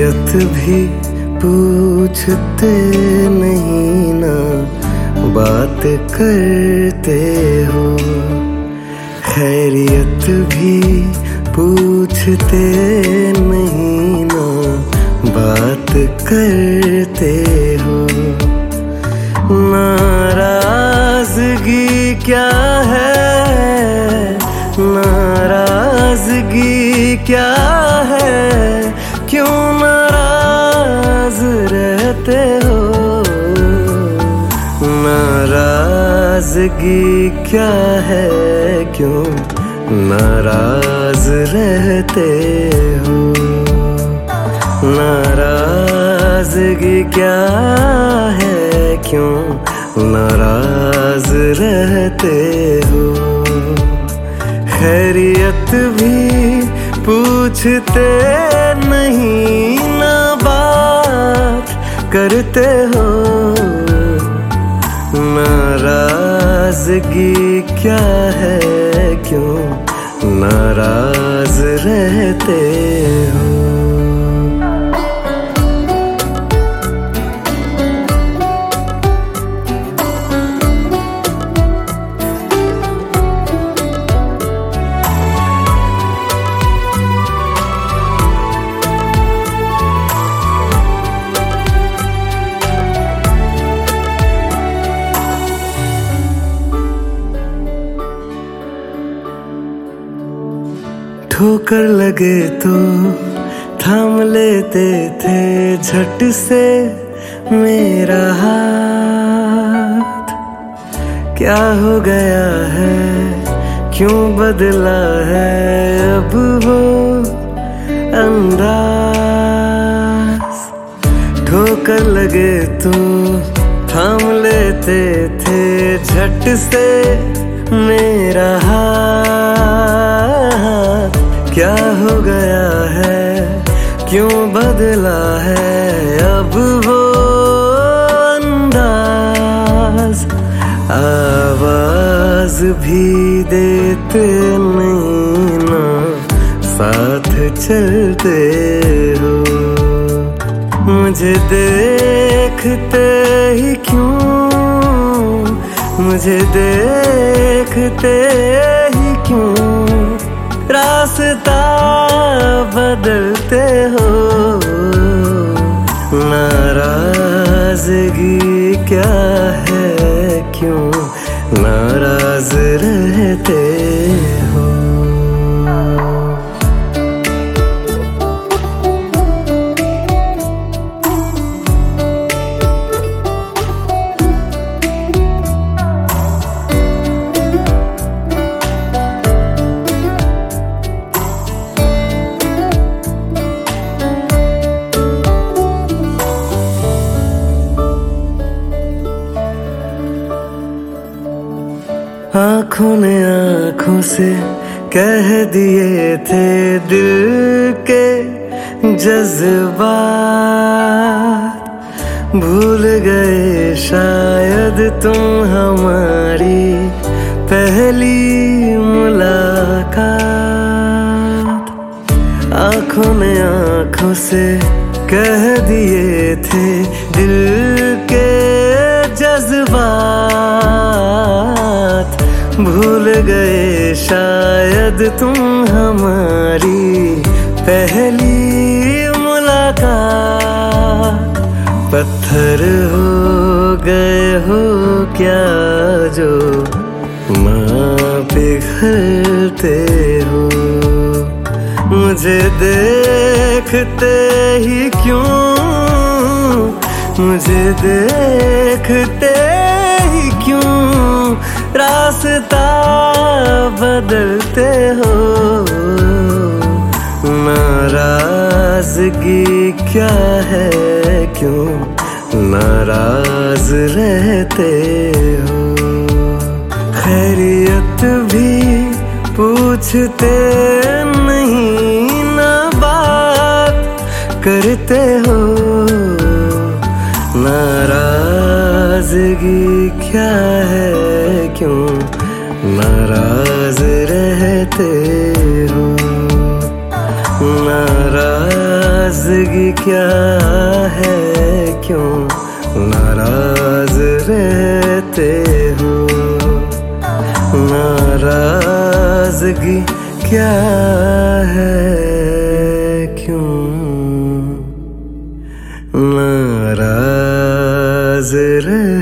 खैरियत भी पूछते नहीं ना बात करते हो। खैरियत भी पूछते नहीं ना बात करते हो। नाराजगी क्या है, नाराजगी क्या है, क्यों नाराज रहते हो। नाराजगी क्या है, क्यों नाराज रहते हो। नाराजगी क्या है, क्यों नाराज रहते हो। खैरियत भी पूछते नहीं ना बात करते हो। नाराजगी क्या है, क्यों नाराज रहते हो। ठोकर लगे तो थाम लेते थे झट से मेरा हाथ। क्या हो गया है, क्यों बदला है अब वो अंदाज। ठोकर लगे तो थाम लेते थे झट से मेरा हाथ। क्या हो गया है, क्यों बदला है अब वो अंदाज। आवाज भी देते नहीं ना साथ चलते हो। मुझे देखते ही क्यों, मुझे देखते ही क्यों रास्ता बदलते हो। नाराजगी क्या है, क्यों नाराज रहते हो। आँखों ने आँखों से कह दिए थे दिल के जज्बात। भूल गए शायद तुम हमारी पहली मुलाकात। आँखों ने आँखों से कह दिए थे दिल के जज्बात। भूल गए शायद तुम हमारी पहली मुलाकात। पत्थर हो गए हो क्या जो माँ पिघलते हो। मुझे देखते ही क्यों, मुझे देखते ही क्यों रास्ता बदलते हो। नाराजगी क्या है, क्यों नाराज रहते हो। खैरियत भी पूछते नहीं ना बात करते हो। नाराजगी क्या है, क्यों नाराज रहते हो। नाराज नाराजगी क्या है, क्यों नाराज रहते हो? नाराजगी क्या है, क्यों नाराज रहते